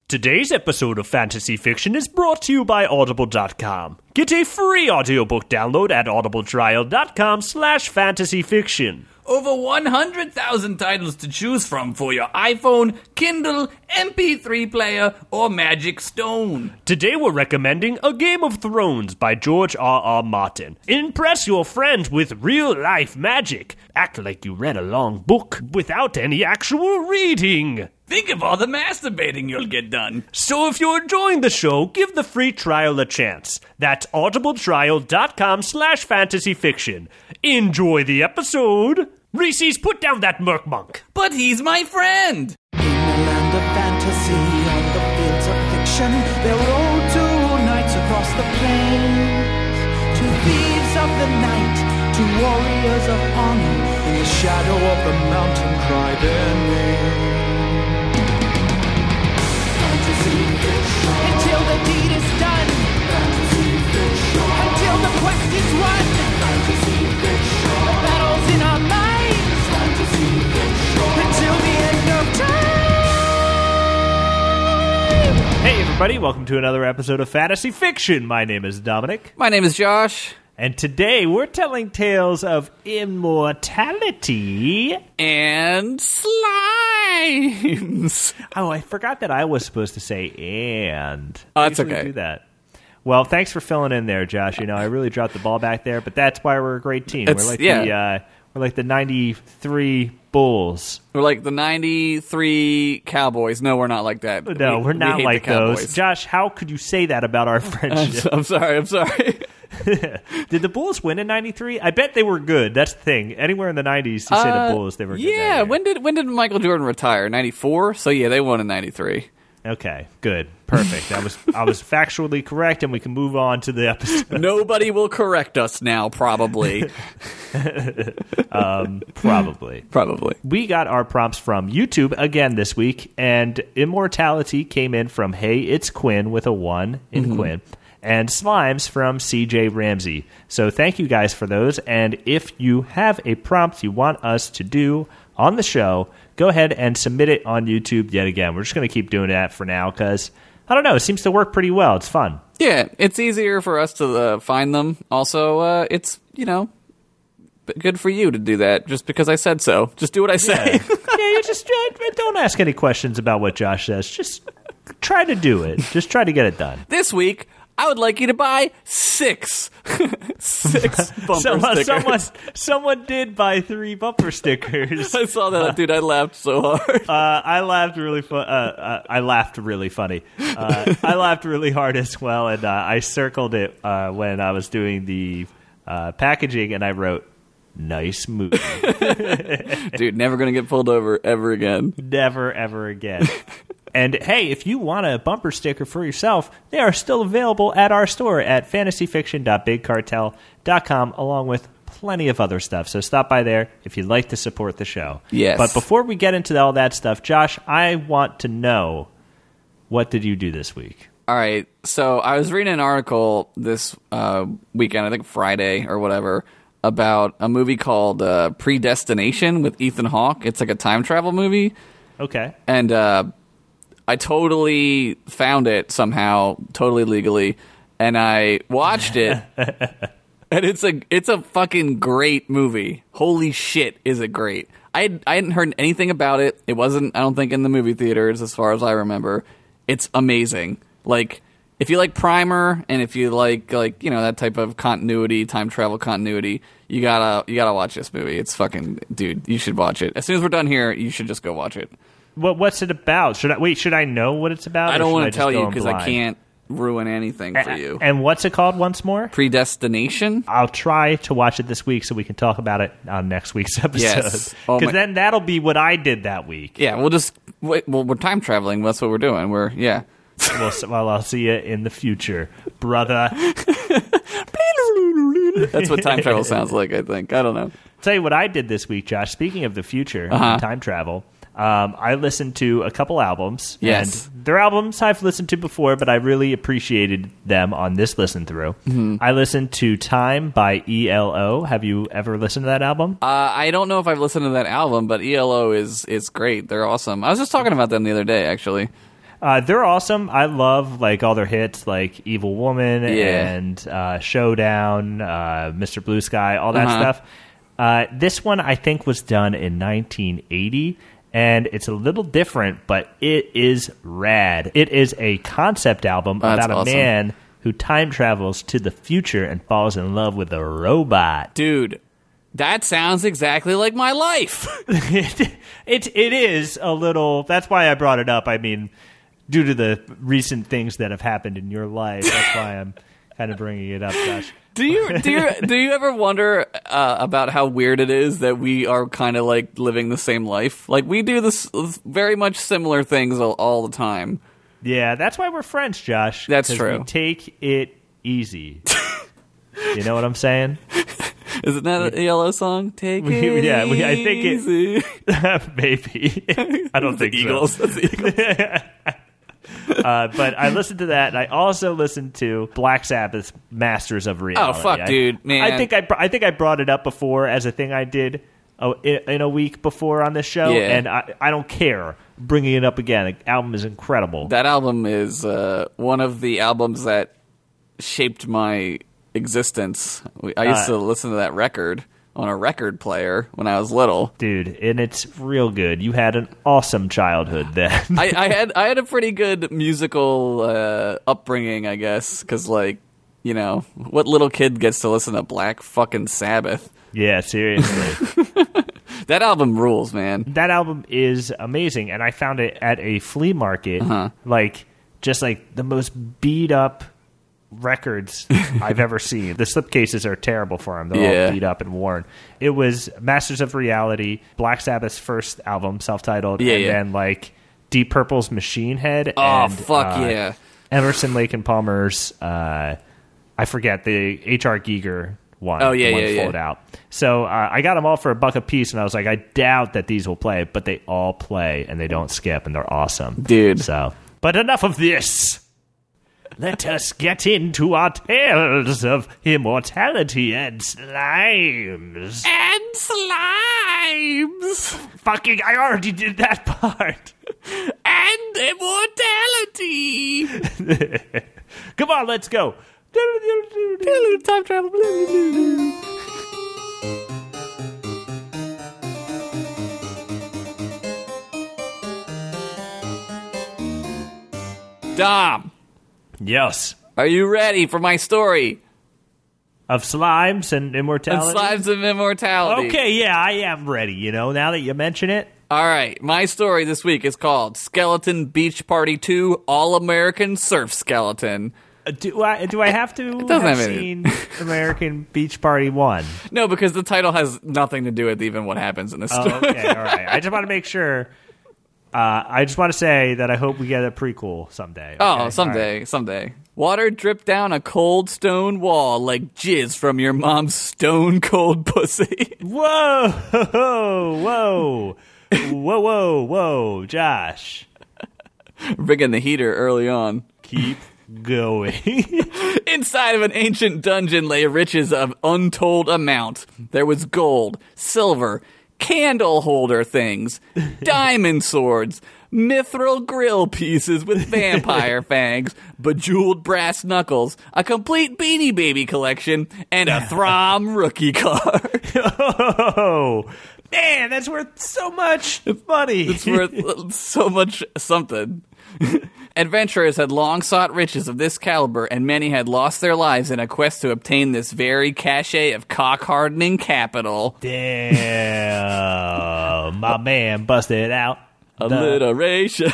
Today's episode of Fantasy Fiction is brought to you by Audible.com. Get a free audiobook download at audibletrial.com/fantasyfiction. Over 100,000 titles to choose from for your iPhone, Kindle, MP3 player, or Magic Stone. Today we're recommending A Game of Thrones by George R.R. Martin. Impress your friends with real-life magic. Act like you read a long book without any actual reading. Think of all the masturbating you'll get done. So if you're enjoying the show, give the free trial a chance. That's audibletrial.com/fantasyfiction. Enjoy the episode. Reese's, put down that merc monk. But he's my friend. In a land of fantasy, on the fields of fiction, there rode two knights across the plains. Two thieves of the night, two warriors of honor, in the shadow of the mountain cry their name. Fantasy fiction. Until the deed is done. Fantasy fiction. Until the quest is won. Fantasy fiction. The battle's in our minds. Fantasy fiction. Until the end of time. Hey everybody, welcome to another episode of Fantasy Fiction. My name is Dominic. My name is Josh. And today we're telling tales of immortality And slimes. Oh, I forgot that I was supposed to say and. Oh, that's I usually okay. do that. Well, thanks for filling in there, Josh. You know, I really dropped the ball back there, but that's why we're a great team. We're like the 93 Bulls. We're like the 93 Cowboys. No, we're not like that. No, we're not hate like the Cowboys. those. Josh, how could you say that about our friendship? I'm sorry. Did the Bulls win in 93? I bet they were good. That's the thing. Anywhere in the 90s, you say the Bulls, they were good. Yeah, when did Michael Jordan retire? 94? So yeah, they won in 93. Okay, good. Perfect. I was factually correct, and we can move on to the episode. Nobody will correct us now, probably. Probably. We got our prompts from YouTube again this week, and Immortality came in from Hey, It's Quinn with a 1 in Quinn, and Slimes from CJ Ramsey. So thank you guys for those, and if you have a prompt you want us to do on the show, go ahead and submit it on YouTube yet again. We're just going to keep doing that for now because, I don't know, it seems to work pretty well. It's fun. Yeah, it's easier for us to find them. Also, it's, good for you to do that just because I said so. Just do what I say. Yeah, you just don't ask any questions about what Josh says. Just try to do it. Just try to get it done. This week, I would like you to buy 6 bumper stickers. Someone did buy 3 bumper stickers. I saw that, dude. I laughed so hard. I laughed really I laughed really funny. I laughed really hard as well, and I circled it when I was doing the packaging, and I wrote, "Nice movie." Dude, never going to get pulled over ever again. Never, ever again. And hey, if you want a bumper sticker for yourself, they are still available at our store at fantasyfiction.bigcartel.com, along with plenty of other stuff. So stop by there if you'd like to support the show. Yes. But before we get into all that stuff, Josh, I want to know, what did you do this week? All right. So I was reading an article this weekend, I think Friday or whatever, about a movie called Predestination with Ethan Hawke. It's like a time travel movie. Okay. And I totally found it somehow, totally legally, and I watched it, and it's a fucking great movie. Holy shit, is it great. I hadn't heard anything about it. It wasn't, I don't think, in the movie theaters as far as I remember. It's amazing. Like, if you like Primer, and if you like that type of continuity, time travel continuity, you gotta watch this movie. It's fucking, dude, you should watch it. As soon as we're done here, you should just go watch it. What's it about? Should I know what it's about? I don't want to tell you because I can't ruin anything for you. And what's it called once more? Predestination? I'll try to watch it this week so we can talk about it on next week's episode. Yes. Because then that'll be what I did that week. Yeah, we're time traveling. That's what we're doing. Well, I'll see you in the future, brother. That's what time travel sounds like, I think. I don't know. Tell you what I did this week, Josh. Speaking of the future and time travel, I listened to a couple albums. Yes. And they're albums I've listened to before, but I really appreciated them on this listen through. Mm-hmm. I listened to Time by ELO. Have you ever listened to that album? I don't know if I've listened to that album, but ELO is great. They're awesome. I was just talking about them the other day, actually. They're awesome. I love like all their hits, like Evil Woman and Showdown, Mr. Blue Sky, all that stuff. This one I think was done in 1980, and it's a little different, but it is rad. It is a concept album about a man who time travels to the future and falls in love with a robot. Dude, that sounds exactly like my life. It is a little. That's why I brought it up. I mean, due to the recent things that have happened in your life, that's why I'm kind of bringing it up, Josh. Do you ever wonder about how weird it is that we are kind of like living the same life? Like we do this very much similar things all the time. Yeah, that's why we're friends, Josh. That's true. We take it easy. You know what I'm saying? Isn't that a Yellow song? Take it easy. I think it... Maybe. I don't think Eagles. so. That's the Eagles. But I listened to that, and I also listened to Black Sabbath's Masters of Reality. Oh, fuck, dude, man. I think I brought it up before as a thing I did in a week before on this show, and I don't care bringing it up again. The album is incredible. That album is one of the albums that shaped my existence. I used to listen to that record on a record player when I was little. Dude, and it's real good. You had an awesome childhood then. I had a pretty good musical upbringing, I guess, because, like, you know, what little kid gets to listen to Black fucking Sabbath? Yeah, seriously. That album rules, man. That album is amazing, and I found it at a flea market, like, just like the most beat up records I've ever seen. The slipcases are terrible for them. They're all beat up and worn. It was Masters of Reality, Black Sabbath's first album, self-titled, then like Deep Purple's Machine Head. Oh, and, fuck yeah. Emerson, Lake and Palmer's, I forget, the H.R. Giger one. Oh, yeah, float out. So I got them all for $1 a piece, and I was like, I doubt that these will play, but they all play, and they don't skip, and they're awesome. Dude. So, but enough of this. Let us get into our tales of immortality and slimes. And slimes! Fucking, I already did that part. And immortality! Come on, let's go. Time travel. Dom. Yes. Are you ready for my story? Of slimes and immortality? And slimes and immortality. Okay, yeah, I am ready, you know, now that you mention it. All right, my story this week is called Skeleton Beach Party 2 All-American Surf Skeleton. Do I have to have seen American Beach Party 1? No, because the title has nothing to do with even what happens in this story. Okay, all right. I just want to make sure. I just want to say that I hope we get a prequel someday. Okay? Oh, someday. Water dripped down a cold stone wall like jizz from your mom's stone cold pussy. Whoa, Josh. Bringing the heater early on. Keep going. Inside of an ancient dungeon lay riches of untold amount. There was gold, silver, candle holder things, diamond swords, mithril grill pieces with vampire fangs, bejeweled brass knuckles, a complete Beanie Baby collection, and a Throm rookie card. Oh, man, that's worth so much money. It's worth so much something. Adventurers had long sought riches of this caliber, and many had lost their lives in a quest to obtain this very cachet of cock-hardening capital. Damn, my man busted out. Alliteration.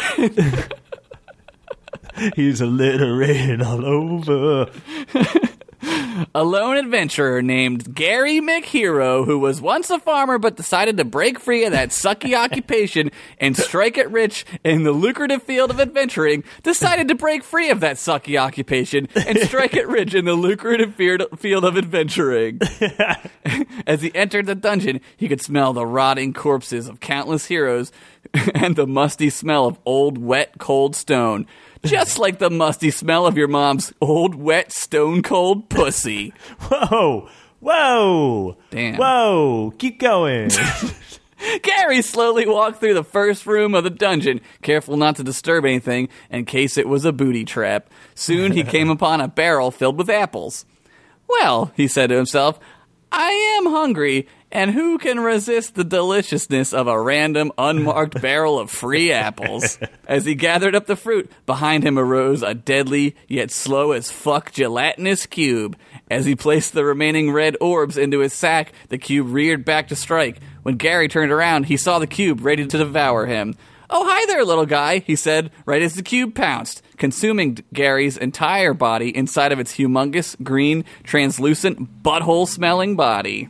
He's alliterating all over. A lone adventurer named Gary McHero, who was once a farmer but decided to break free of that sucky occupation and strike it rich in the lucrative field of adventuring, decided to break free of that sucky occupation and strike it rich in the lucrative field of adventuring. As he entered the dungeon, he could smell the rotting corpses of countless heroes and the musty smell of old, wet, cold stone. Just like the musty smell of your mom's old, wet, stone-cold pussy. Whoa. Damn. Whoa. Keep going. Gary slowly walked through the first room of the dungeon, careful not to disturb anything in case it was a booty trap. Soon he came upon a barrel filled with apples. Well, he said to himself, I am hungry, and who can resist the deliciousness of a random, unmarked barrel of free apples? As he gathered up the fruit, behind him arose a deadly, yet slow as fuck gelatinous cube. As he placed the remaining red orbs into his sack, the cube reared back to strike. When Gary turned around, he saw the cube ready to devour him. Oh, hi there, little guy, he said, right as the cube pounced, consuming Gary's entire body inside of its humongous, green, translucent, butthole-smelling body.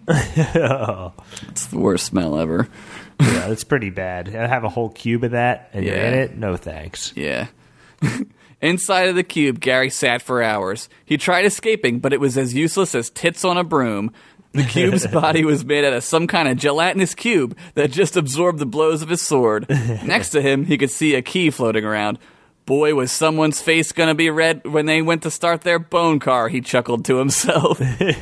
It's the worst smell ever. Yeah, it's pretty bad. I have a whole cube of that, and you're in it? No thanks. Yeah. Inside of the cube, Gary sat for hours. He tried escaping, but it was as useless as tits on a broom. The cube's body was made out of some kind of gelatinous cube that just absorbed the blows of his sword. Next to him, he could see a key floating around. Boy, was someone's face going to be red when they went to start their bone car, he chuckled to himself.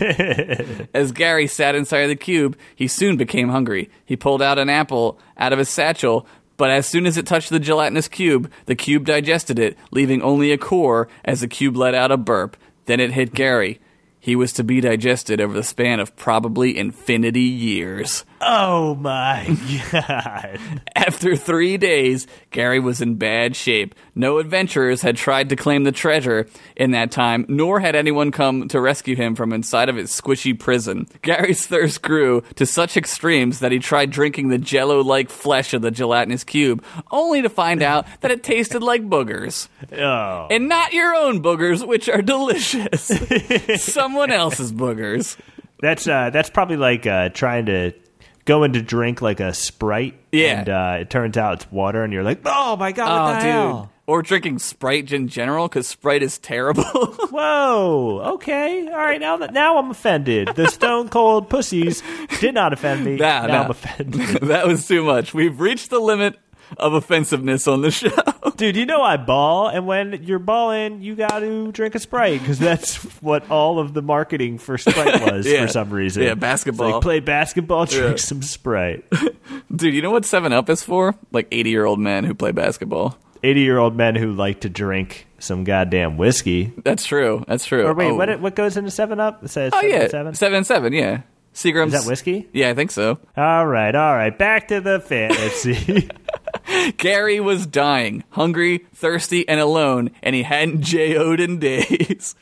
As Gary sat inside the cube, he soon became hungry. He pulled out an apple out of his satchel, but as soon as it touched the gelatinous cube, the cube digested it, leaving only a core as the cube let out a burp. Then it hit Gary. He was to be digested over the span of probably infinity years. Oh, my God. After 3 days, Gary was in bad shape. No adventurers had tried to claim the treasure in that time, nor had anyone come to rescue him from inside of his squishy prison. Gary's thirst grew to such extremes that he tried drinking the jello-like flesh of the gelatinous cube, only to find out that it tasted like boogers. Oh. And not your own boogers, which are delicious. Someone else's boogers. That's probably like trying to go in to drink like a Sprite. Yeah. And it turns out it's water, and you're like, oh, my God, what the hell? Or drinking Sprite in general, because Sprite is terrible. Whoa, okay. All right, now I'm offended. The Stone Cold Pussies did not offend me. Now I'm offended. That was too much. We've reached the limit of offensiveness on the show. Dude, you know I ball, and when you're balling, you got to drink a Sprite, because that's what all of the marketing for Sprite was for some reason. Yeah, basketball. It's like, play basketball, drink some Sprite. Dude, you know what 7-Up is for? Like 80-year-old men who play basketball. 80-year-old men who like to drink some goddamn whiskey. That's true. Or wait, what goes into 7-Up? It says 7-7? 7-7, yeah. Seagram's. Is that whiskey? Yeah, I think so. All right. Back to the fantasy. Gary was dying, hungry, thirsty, and alone, and he hadn't J.O.'d in days.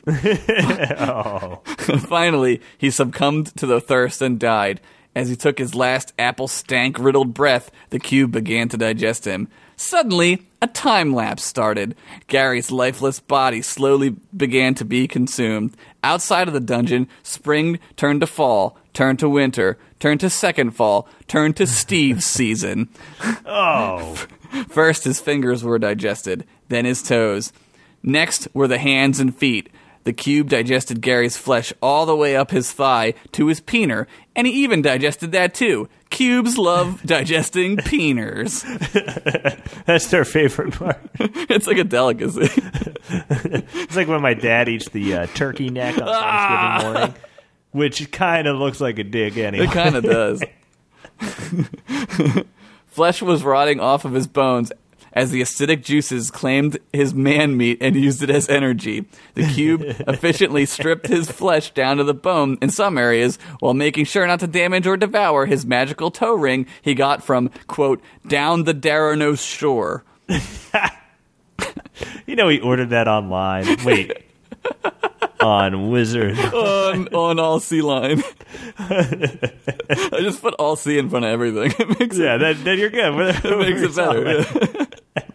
Finally, he succumbed to the thirst and died. As he took his last apple-stank-riddled breath, the cube began to digest him. Suddenly, a time lapse started. Gary's lifeless body slowly began to be consumed. Outside of the dungeon, spring turned to fall, turned to winter, turned to second fall, turned to Steve's season. Oh. First, his fingers were digested, then his toes. Next were the hands and feet. The cube digested Gary's flesh all the way up his thigh to his peener, and he even digested that too. Cubes love digesting peeners. That's their favorite part. It's like a delicacy. It's like when my dad eats the turkey neck on Thanksgiving morning, which kind of looks like a dick anyway. It kind of does. Flesh was rotting off of his bones as the acidic juices claimed his man meat and used it as energy. The cube efficiently stripped his flesh down to the bone in some areas while making sure not to damage or devour his magical toe ring he got from, quote, down the Daranos shore. You know he ordered that online. Wait. On Wizard. on All C line. I just put All C in front of everything. Then you're good. It makes it better.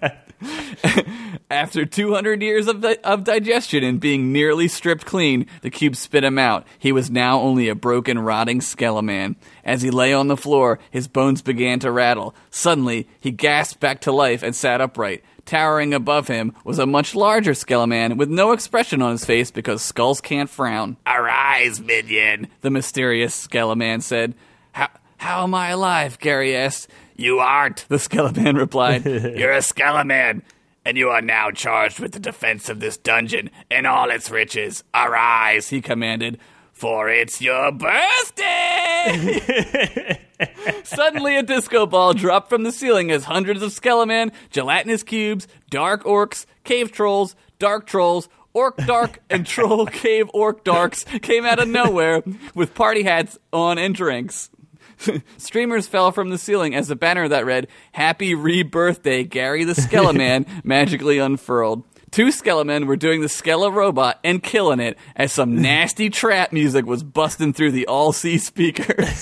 After 200 years of digestion and being nearly stripped clean, the cube spit him out. He was now only a broken, rotting skeleman. As he lay on the floor, his bones began to rattle. Suddenly, he gasped back to life and sat upright. Towering above him was a much larger skeleman with no expression on his face because skulls can't frown. "Arise, minion," the mysterious skeleman said. How am I alive?" Gary asked. "You aren't," the skeleman replied. "You're a skeleman, and you are now charged with the defense of this dungeon and all its riches. Arise," he commanded, "for it's your birthday." Suddenly, a disco ball dropped from the ceiling as hundreds of Skeleman, gelatinous cubes, dark orcs, cave trolls, dark trolls, orc dark, and troll cave orc darks came out of nowhere with party hats on and drinks. Streamers fell from the ceiling as a banner that read, "Happy Re-Birthday, Gary the Skeleman," magically unfurled. Two Skelemen were doing the Skele robot and killing it as some nasty trap music was busting through the all-C speakers.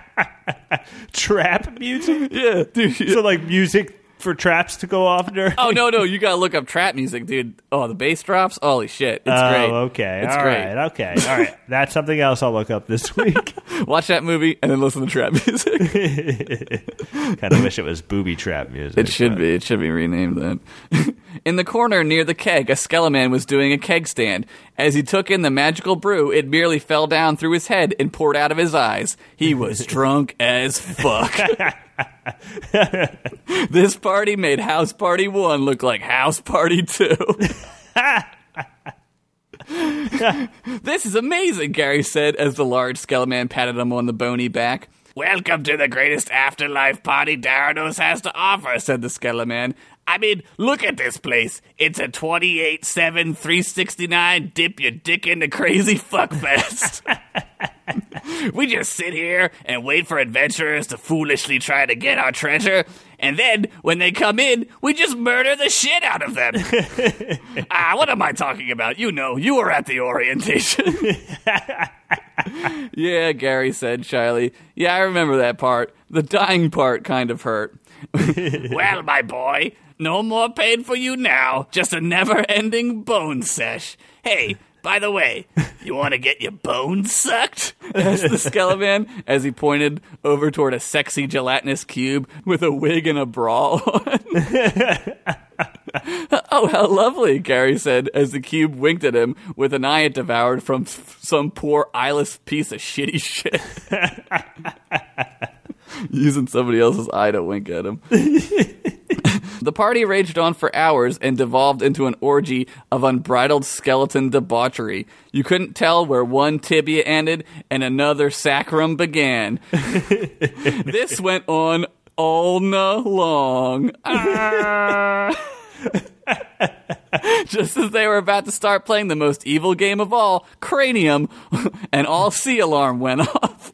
Trap music? Yeah, dude. So like music for traps to go off during? Oh, no, you gotta look up trap music, dude. Oh, the bass drops? Holy shit. It's great. Okay. It's All great. right. Okay. All right. That's something else I'll look up this week. Watch that movie and then listen to trap music. Kind of wish it was booby trap music. It should be. It should be renamed then. In the corner near the keg, a Skeleman was doing a keg stand. As he took in the magical brew, it merely fell down through his head and poured out of his eyes. He was drunk as fuck. This party made House Party 1 look like House Party 2. This is amazing, Gary said as the large Skeleman patted him on the bony back. Welcome to the greatest afterlife party Darados has to offer, said the Skeleman. I mean, look at this place. It's a 28/7 369 dip your dick into crazy fuckfest. We just sit here and wait for adventurers to foolishly try to get our treasure, and then, when they come in, we just murder the shit out of them. What am I talking about? You know, you were at the orientation. Yeah, Gary said shyly. Yeah, I remember that part. The dying part kind of hurt. Well, my boy, no more pain for you now. Just a never-ending bone sesh. Hey, by the way, you want to get your bones sucked? Asked the Skeleman as he pointed over toward a sexy gelatinous cube with a wig and a bra on. Oh, how lovely, Gary said as the cube winked at him with an eye it devoured from some poor eyeless piece of shitty shit. Using somebody else's eye to wink at him. The party raged on for hours and devolved into an orgy of unbridled skeleton debauchery. You couldn't tell where one tibia ended and another sacrum began. This went on all night long. Just as they were about to start playing the most evil game of all, Cranium, an all-C alarm went off.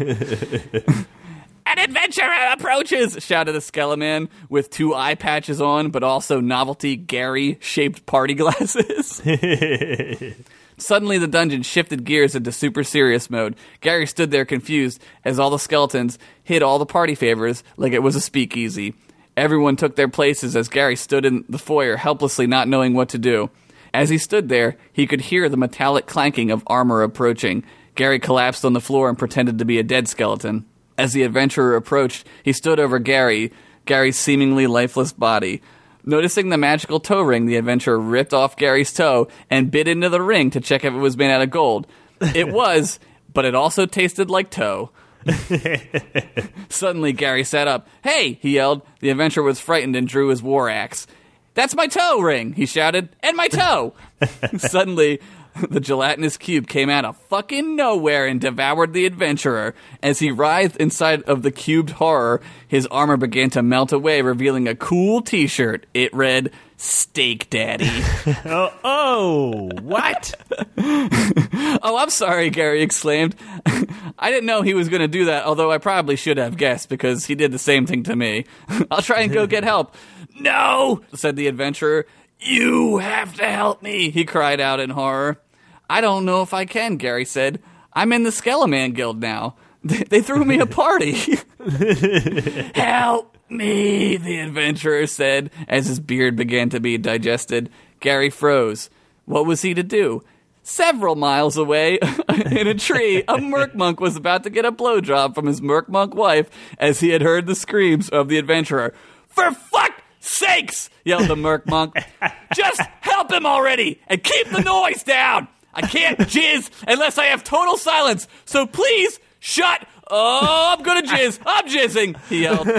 An adventurer approaches, shouted the Skeleman with two eye patches on, but also novelty Gary-shaped party glasses. Suddenly, the dungeon shifted gears into super serious mode. Gary stood there confused as all the skeletons hid all the party favors like it was a speakeasy. Everyone took their places as Gary stood in the foyer, helplessly not knowing what to do. As he stood there, he could hear the metallic clanking of armor approaching. Gary collapsed on the floor and pretended to be a dead skeleton. As the adventurer approached, he stood over Gary's seemingly lifeless body. Noticing the magical toe ring, the adventurer ripped off Gary's toe and bit into the ring to check if it was made out of gold. It was, but it also tasted like toe. Suddenly, Gary sat up. "Hey!" he yelled. The adventurer was frightened and drew his war axe. "That's my toe ring!" he shouted. "And my toe!" Suddenly, the gelatinous cube came out of fucking nowhere and devoured the adventurer. As he writhed inside of the cubed horror, his armor began to melt away, revealing a cool t-shirt. It read, "Steak Daddy." What? Oh, I'm sorry, Gary exclaimed. I didn't know he was going to do that, although I probably should have guessed, because he did the same thing to me. I'll try and go get help. "No," said the adventurer. "You have to help me," he cried out in horror. "I don't know if I can," Gary said. "I'm in the Skeleman Guild now. They threw me a party." "Help me," the adventurer said, as his beard began to be digested. Gary froze. What was he to do? Several miles away, in a tree, a merc monk was about to get a blowjob from his merc monk wife as he had heard the screams of the adventurer. "For fuck's sakes!" yelled the merc monk. "Just help him already and keep the noise down! I can't jizz unless I have total silence, so please shut. Oh, I'm gonna jizz. I'm jizzing," he yelled.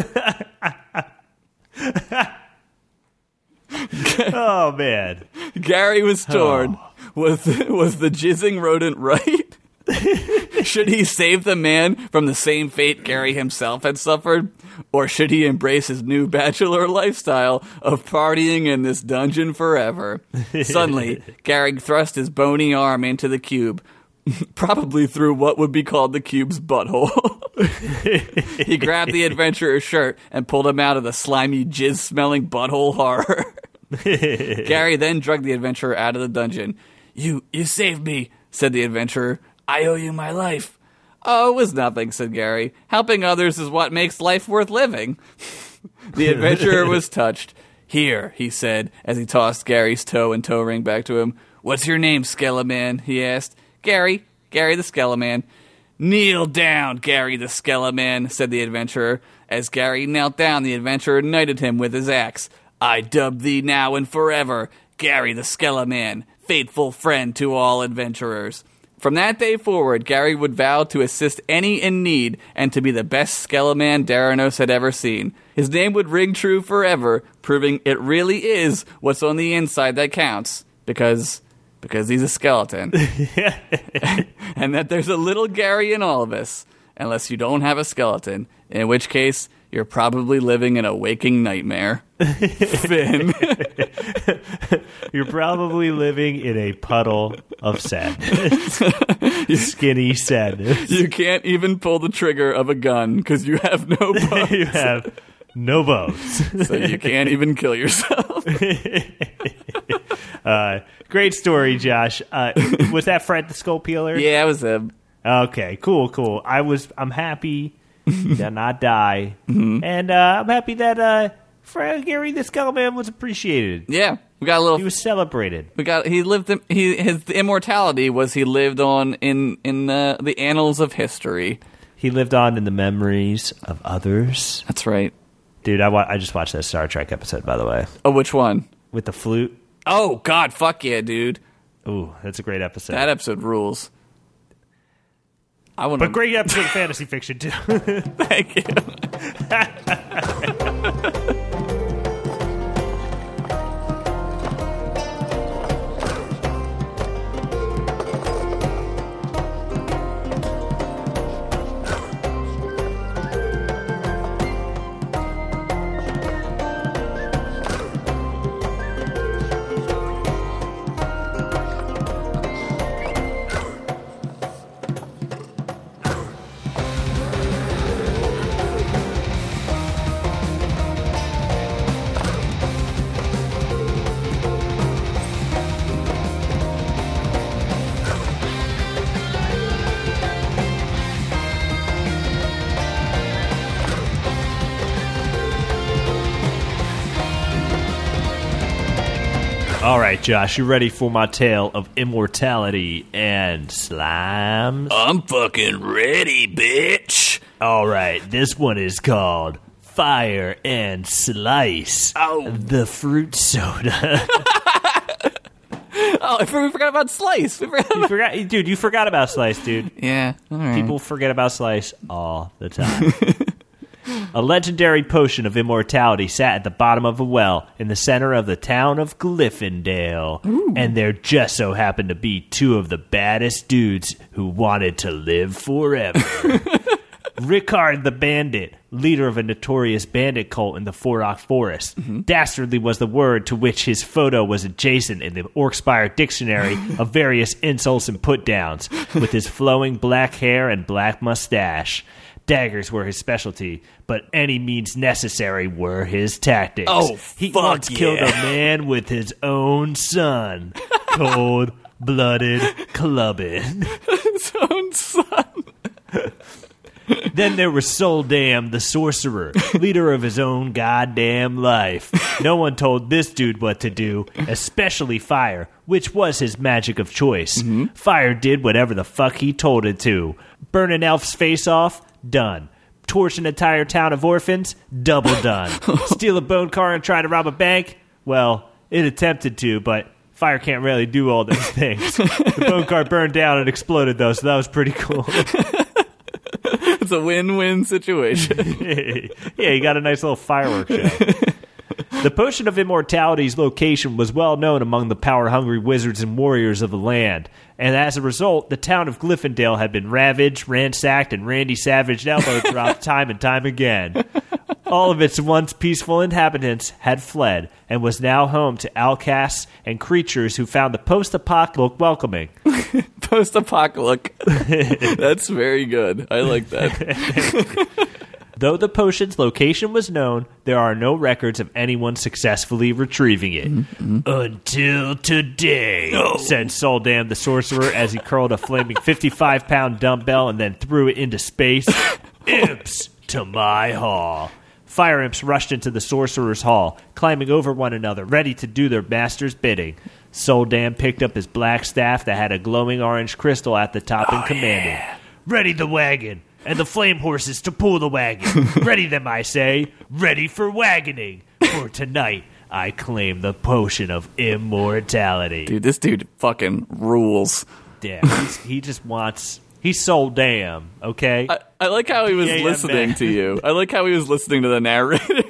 Oh, man. Gary was torn. Was the jizzing rodent right? Should he save the man from the same fate Gary himself had suffered? Or should he embrace his new bachelor lifestyle of partying in this dungeon forever? Suddenly, Gary thrust his bony arm into the cube, probably through what would be called the cube's butthole. He grabbed the adventurer's shirt and pulled him out of the slimy, jizz-smelling butthole horror. Gary then dragged the adventurer out of the dungeon. You saved me, said the adventurer. I owe you my life. Oh, it was nothing, said Gary. Helping others is what makes life worth living. The adventurer was touched. Here, he said, as he tossed Gary's toe and toe ring back to him. What's your name, Skeleman? He asked. Gary the Skeleman. Kneel down, Gary the Skeleman, said the adventurer. As Gary knelt down, the adventurer knighted him with his axe. I dub thee now and forever, Gary the Skeleman, faithful friend to all adventurers. From that day forward, Gary would vow to assist any in need and to be the best Skeleman Daranos had ever seen. His name would ring true forever, proving it really is what's on the inside that counts. Because he's a skeleton. And that there's a little Gary in all of us, unless you don't have a skeleton, in which case you're probably living in a waking nightmare. Finn. You're probably living in a puddle of sadness. Skinny sadness. You can't even pull the trigger of a gun because you have no bones. You have no bones. So you can't even kill yourself. Great story, Josh. Was that Fred the Skull Peeler? Yeah, it was him. Okay, cool. I'm happy to not die. Mm-hmm. And I'm happy that Gary the Skullman was appreciated. Yeah. We got a little. He was celebrated. His immortality was he lived on in the annals of history. He lived on in the memories of others. That's right. Dude, I just watched that Star Trek episode, by the way. Oh, which one? With the flute. Oh, God, fuck yeah, dude. Ooh, that's a great episode. That episode rules. But great episode of fantasy fiction, too. Thank you. All right, Josh, you ready for my tale of immortality and slimes? I'm fucking ready, bitch. All right, this one is called Fire and Slice. Oh. The fruit soda. Oh, we forgot about Slice. You forgot about Slice, dude. Yeah, all right. People forget about Slice all the time. A legendary potion of immortality sat at the bottom of a well in the center of the town of Glyphindale. Ooh. And there just so happened to be two of the baddest dudes who wanted to live forever. Rickard the Bandit, leader of a notorious bandit cult in the Forok Forest. Mm-hmm. Dastardly was the word to which his photo was adjacent in the Orkspire dictionary of various insults and put-downs, with his flowing black hair and black mustache. Daggers were his specialty, but any means necessary were his tactics. Oh, he once killed a man with his own son. Cold-blooded clubbing. His own son. Then there was Soldam the sorcerer, leader of his own goddamn life. No one told this dude what to do, especially Fire, which was his magic of choice. Mm-hmm. Fire did whatever the fuck he told it to. Burn an elf's face off? Done. Torch an entire town of orphans? Double done. Steal a bone car and try to rob a bank? Well, it attempted to, but Fire can't really do all those things. The bone car burned down and exploded, though, so that was pretty cool. It's a win-win situation. Yeah, you got a nice little fireworks show. The potion of immortality's location was well known among the power-hungry wizards and warriors of the land, and as a result, the town of Glyffindale had been ravaged, ransacked, and Randy Savage elbow dropped time and time again. All of its once peaceful inhabitants had fled, and was now home to outcasts and creatures who found the post-apocalyptic welcoming. Post-apocalyptic. That's very good. I like that. Though the potion's location was known, there are no records of anyone successfully retrieving it. Until today, said Soldam the sorcerer as he curled a flaming 55-pound dumbbell and then threw it into space. Imps, to my hall. Fire imps rushed into the sorcerer's hall, climbing over one another, ready to do their master's bidding. Soldam picked up his black staff that had a glowing orange crystal at the top and commanded, "Ready the wagon! And the flame horses to pull the wagon. Ready them, I say. Ready for wagoning. For tonight, I claim the potion of immortality." Dude, this dude fucking rules. Yeah, he just wants... He's Soldam, okay? I like how he was listening to you. I like how he was listening to the narrator.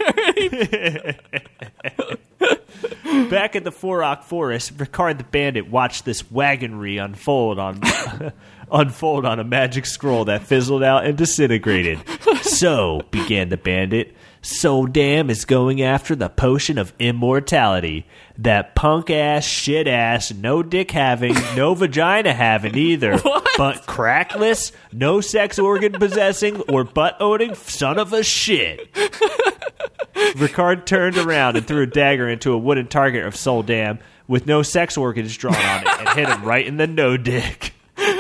Back at the Forok Forest, Ricard the Bandit watched this wagonry unfold on a magic scroll that fizzled out and disintegrated. "So," began the bandit, "Soldam is going after the potion of immortality. That punk-ass, shit-ass, no-dick-having, no vagina-having either. But crackless, no sex organ-possessing, or butt-owning son of a shit." Ricard turned around and threw a dagger into a wooden target of Soldam with no sex organs drawn on it and hit him right in the no-dick.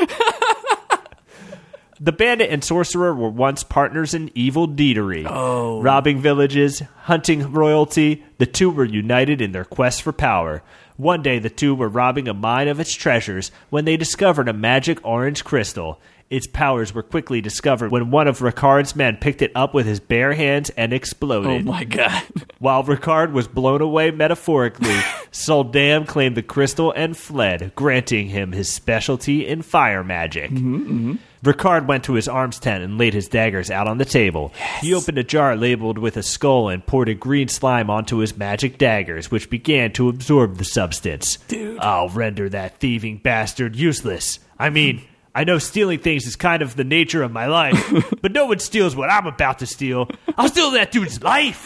The bandit and sorcerer were once partners in evil deedery. Robbing villages, hunting royalty, the two were united in their quest for power. One day, the two were robbing a mine of its treasures when they discovered a magic orange crystal. Its powers were quickly discovered when one of Ricard's men picked it up with his bare hands and exploded. Oh my god. While Ricard was blown away metaphorically, Soldam claimed the crystal and fled, granting him his specialty in fire magic. Ricard went to his arms tent and laid his daggers out on the table. Yes. He opened a jar labeled with a skull and poured a green slime onto his magic daggers, which began to absorb the substance. Dude. "I'll render that thieving bastard useless. I mean, I know stealing things is kind of the nature of my life, but no one steals what I'm about to steal. I'll steal that dude's life."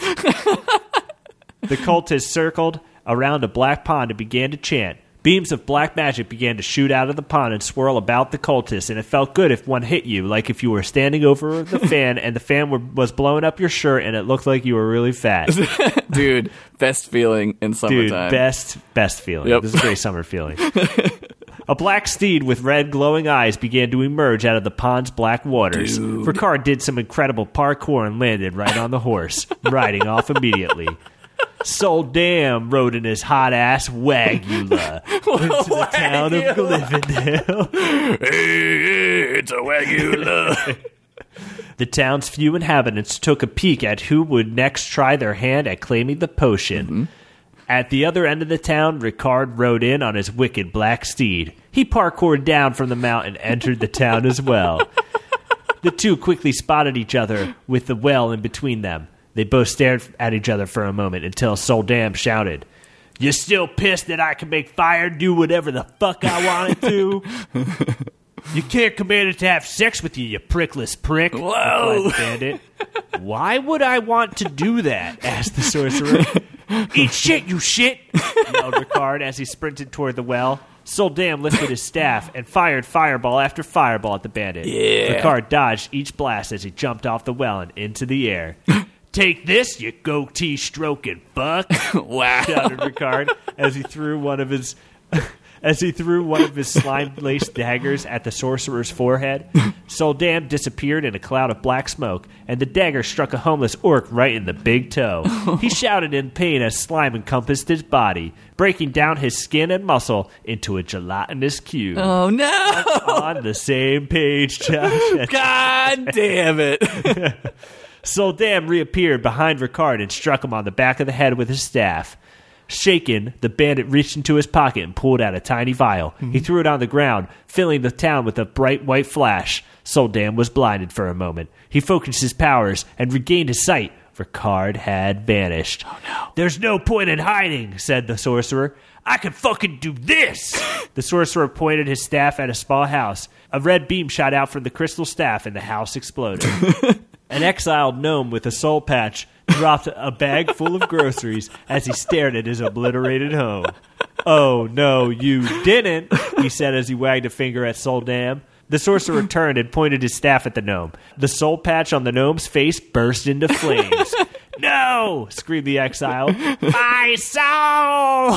The cultists circled around a black pond and began to chant. Beams of black magic began to shoot out of the pond and swirl about the cultists, and it felt good if one hit you, like if you were standing over the fan and the fan was blowing up your shirt and it looked like you were really fat. Dude, best feeling in summertime. Dude, best feeling. Yep. This is a great summer feeling. A black steed with red glowing eyes began to emerge out of the pond's black waters. Dude. Ricard did some incredible parkour and landed right on the horse, riding off immediately. Soldam rode in his hot-ass Wagula into the town of Glyffindale. Hey, it's a Wagula. The town's few inhabitants took a peek at who would next try their hand at claiming the potion. At the other end of the town, Ricard rode in on his wicked black steed. He parkoured down from the mountain and entered the town as well. The two quickly spotted each other with the well in between them. They both stared at each other for a moment until Soldam shouted, "You still pissed that I can make fire do whatever the fuck I wanted to? You can't command it to have sex with you, you prickless prick." Whoa. The bandit. "Why would I want to do that?" asked the sorcerer. "Eat shit, you shit!" yelled Ricard as he sprinted toward the well. Soldam lifted his staff and fired fireball after fireball at the bandit. Yeah. Ricard dodged each blast as he jumped off the well and into the air. "Take this, you goatee-stroking buck!" Wow. shouted Ricard as he threw one of his slime-laced daggers at the sorcerer's forehead. Soldam disappeared in a cloud of black smoke, and the dagger struck a homeless orc right in the big toe. He shouted in pain as slime encompassed his body, breaking down his skin and muscle into a gelatinous cube. Oh, no. On the same page, Josh. God damn it. Soldam reappeared behind Ricard and struck him on the back of the head with his staff. Shaken, the bandit reached into his pocket and pulled out a tiny vial. He threw it on the ground, filling the town with a bright white flash. Soldam was blinded for a moment. He focused his powers and regained his sight, Ricard had vanished. Oh, no. "There's no point in hiding," said the sorcerer. "I can fucking do this!" The sorcerer pointed his staff at a small house. A red beam shot out from the crystal staff, and the house exploded. An exiled gnome with a soul patch dropped a bag full of groceries as he stared at his obliterated home. "Oh, no, you didn't," he said as he wagged a finger at Soldam. The sorcerer turned and pointed his staff at the gnome. The soul patch on the gnome's face burst into flames. "No!" screamed the exile. "My soul!"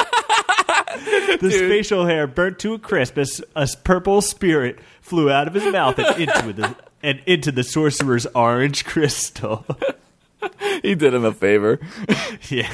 His facial hair burnt to a crisp as a purple spirit flew out of his mouth and into the sorcerer's orange crystal. He did him a favor. Yeah.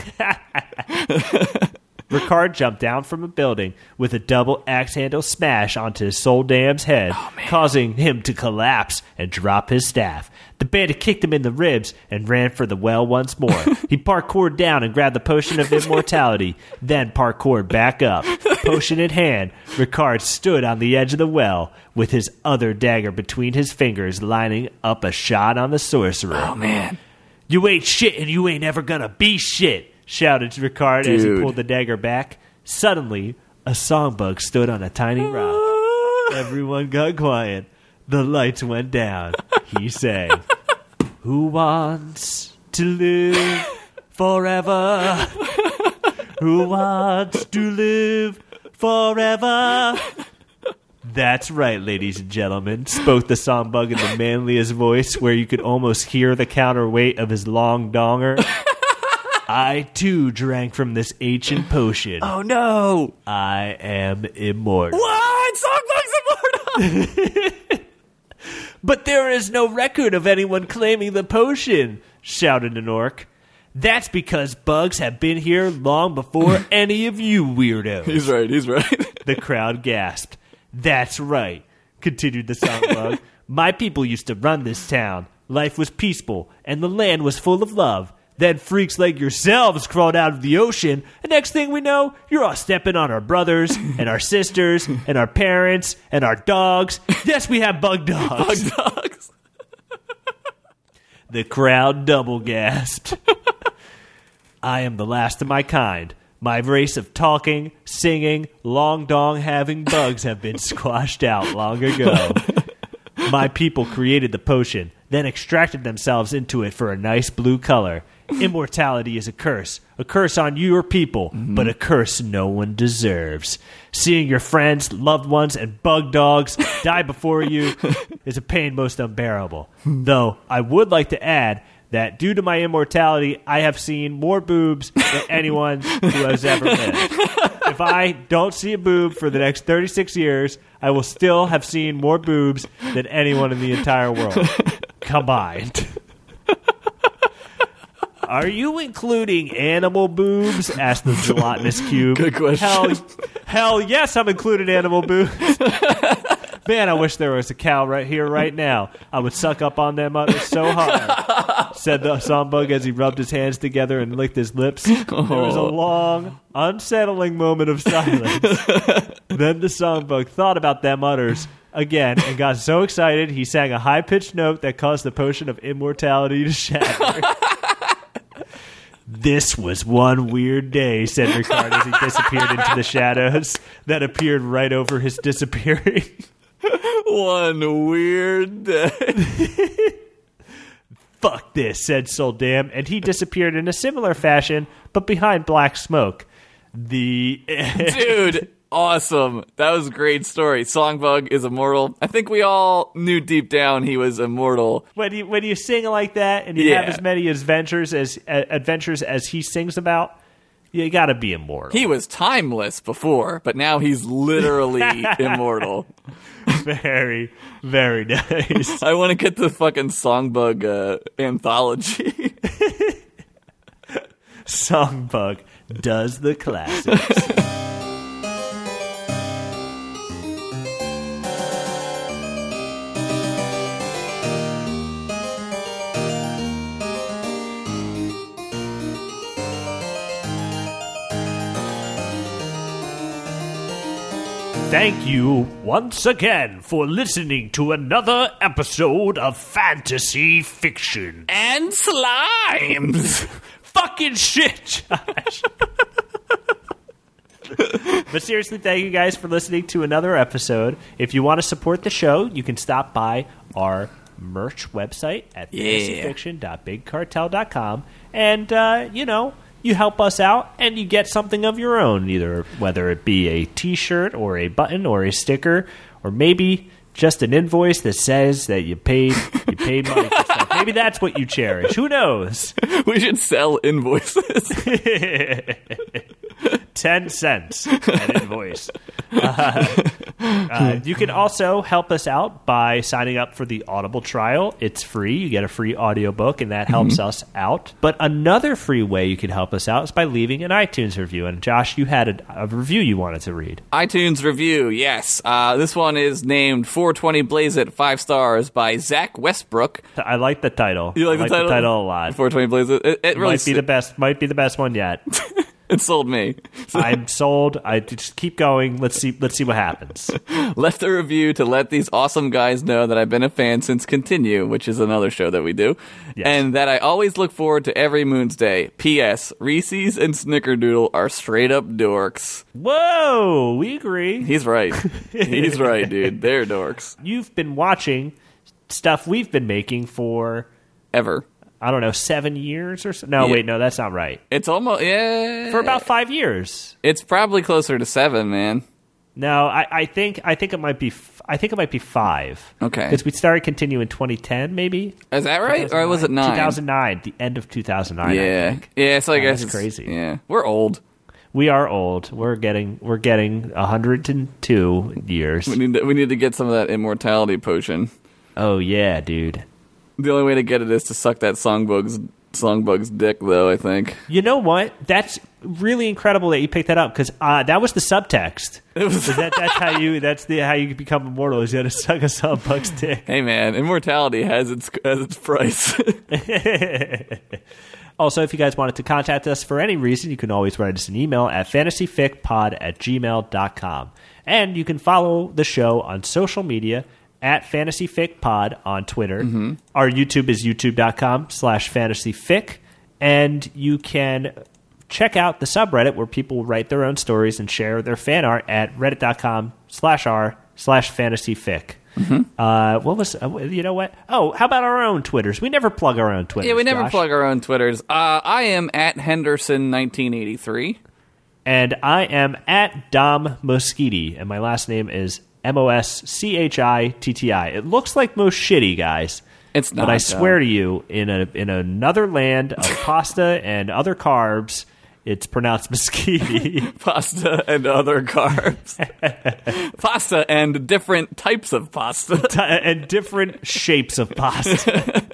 Ricard jumped down from a building with a double axe handle smash onto Soldam's head, causing him to collapse and drop his staff. The bandit kicked him in the ribs and ran for the well once more. He parkoured down and grabbed the potion of immortality, then parkoured back up. Potion in hand, Ricard stood on the edge of the well with his other dagger between his fingers, lining up a shot on the sorcerer. Oh, man. "You ain't shit and you ain't ever gonna be shit," shouted Ricard as he pulled the dagger back. Suddenly, a songbug stood on a tiny rock. Everyone got quiet. The lights went down. He sang, "Who wants to live forever? Who wants to live forever?" "That's right, ladies and gentlemen," spoke the songbug in the manliest voice where you could almost hear the counterweight of his long donger. "I, too, drank from this ancient potion. Oh, no. I am immortal." What? Songbug's immortal! "But there is no record of anyone claiming the potion," shouted an orc. "That's because bugs have been here long before any of you weirdos." He's right. The crowd gasped. "That's right," continued the songbug. "My people used to run this town. Life was peaceful, and the land was full of love. Then freaks like yourselves crawled out of the ocean, and next thing we know, you're all stepping on our brothers, and our sisters, and our parents, and our dogs. Yes, we have bug dogs." Bug dogs. The crowd double gasped. "I am the last of my kind. My race of talking, singing, long dong having bugs have been squashed out long ago. My people created the potion, then extracted themselves into it for a nice blue color. Immortality is a curse on your people, but a curse no one deserves. Seeing your friends, loved ones, and bug dogs die before you is a pain most unbearable. Though I would like to add that due to my immortality, I have seen more boobs than anyone who has ever lived. If I don't see a boob for the next 36 years, I will still have seen more boobs than anyone in the entire world combined." "Are you including animal boobs?" asked the gelatinous cube. Good question. Hell yes, I'm including animal boobs. Man, I wish there was a cow right here, right now. I would suck up on them udders so hard, said the songbug as he rubbed his hands together and licked his lips. There was a long, unsettling moment of silence. Then the songbug thought about them udders again and got so excited he sang a high-pitched note that caused the potion of immortality to shatter. "This was one weird day," said Ricard as he disappeared into the shadows that appeared right over his disappearing. One weird day. "Fuck this," said Soldam, and he disappeared in a similar fashion, but behind black smoke. Dude, awesome. That was a great story. Songbug is immortal. I think we all knew deep down he was immortal. When you sing like that and you have as many adventures as he sings about, you gotta be immortal. He was timeless before, but now he's literally immortal. Very, very nice. I want to get the fucking Songbug anthology. Songbug does the classics. Thank you once again for listening to another episode of Fantasy Fiction. And slimes! Fucking shit, Josh. But seriously, thank you guys for listening to another episode. If you want to support the show, you can stop by our merch website at fantasyfiction.bigcartel.com. And, you help us out, and you get something of your own, either whether it be a T-shirt or a button or a sticker, or maybe just an invoice that says that you paid money for stuff. Maybe that's what you cherish. Who knows? We should sell invoices. 10 cents an invoice. You can also help us out by signing up for the Audible trial. It's free. You get a free audiobook, and that helps us out. But another free way you can help us out is by leaving an iTunes review. And Josh, you had a review you wanted to read. iTunes review, yes. This one is named 420 Blaze It 5 stars by Zach Westbrook. I like the title. You like the title? The title a lot. 420 Blaze It. It really might be the best one yet. It sold me. I'm sold. I just keep going. Let's see what happens. Left a review to let these awesome guys know that I've been a fan since Continue, which is another show that we do, yes. And that I always look forward to every Moon's Day. P.S. Reese's and Snickerdoodle are straight up dorks. Whoa, we agree. He's right. He's right, dude. They're dorks. You've been watching stuff we've been making for ever. I don't know, 7 years or so? No, wait, no, that's not right. It's almost, yeah. For about 5 years. It's probably closer to 7, man. No, I think it might be 5. Okay. Because we started Continue in 2010, maybe. Is that right? Or was it 9? 2009, the end of 2009. Yeah. I think. Yeah, so I guess it's crazy. Yeah. We're old. We are old. We're getting 102 years. We need to get some of that immortality potion. Oh yeah, dude. The only way to get it is to suck that songbug's dick, though, I think. You know what? That's really incredible that you picked that up, because that was the subtext. That's how you become immortal, is you had to suck a songbug's dick. Hey, man, immortality has its price. Also, if you guys wanted to contact us for any reason, you can always write us an email at fantasyficpod@gmail.com. And you can follow the show on social media at FantasyFicPod on Twitter. Mm-hmm. Our YouTube is youtube.com/fantasyfic. And you can check out the subreddit where people write their own stories and share their fan art at reddit.com/r/fantasyfic. Mm-hmm. You know what? Oh, how about our own Twitters? We never plug our own Twitters. Yeah, we never Josh. plug our own Twitters. I am at Henderson1983. And I am at Dom Moschetti. And my last name is Moschitti. It looks like most shitty, guys. It's not. But I swear to you, in another land of pasta and other carbs, it's pronounced Moschetti. Pasta and other carbs. Pasta and different types of pasta. And different shapes of pasta.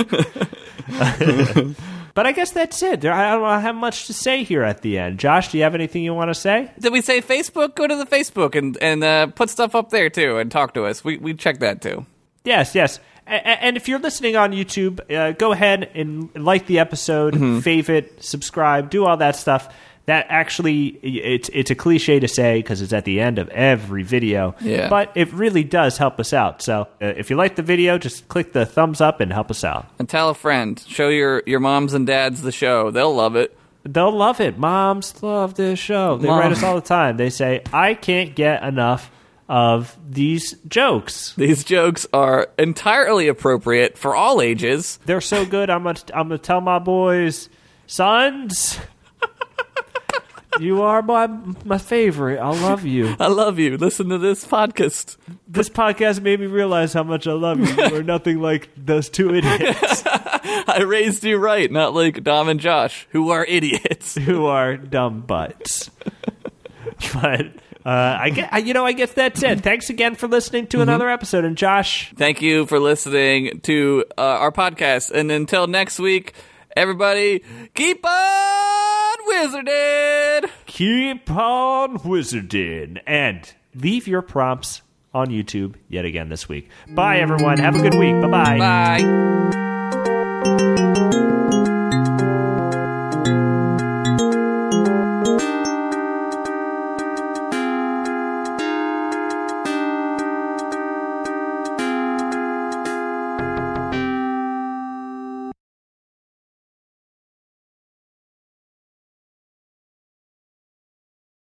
But I guess that's it. I don't have much to say here at the end. Josh, do you have anything you want to say? Did we say Facebook? Go to the Facebook and put stuff up there, too, and talk to us. We check that, too. Yes. And if you're listening on YouTube, go ahead and like the episode, favorite, subscribe, do all that stuff. That actually, it's a cliche to say because it's at the end of every video, but it really does help us out. So if you like the video, just click the thumbs up and help us out. And tell a friend. Show your moms and dads the show. They'll love it. They'll love it. Moms love this show. They write us all the time. They say, I can't get enough of these jokes. These jokes are entirely appropriate for all ages. They're so good. I'm gonna tell my boys, sons, you are my favorite. I love you. I love you. Listen to this podcast. This podcast made me realize how much I love you. You are nothing like those two idiots. I raised you right, not like Dom and Josh, who are idiots. Who are dumb butts. But I guess that's it. Thanks again for listening to another episode. And Josh, thank you for listening to our podcast. And until next week, everybody, keep on wizarding. Keep on wizarding. And leave your prompts on YouTube yet again this week. Bye, everyone. Have a good week. Bye-bye. Bye.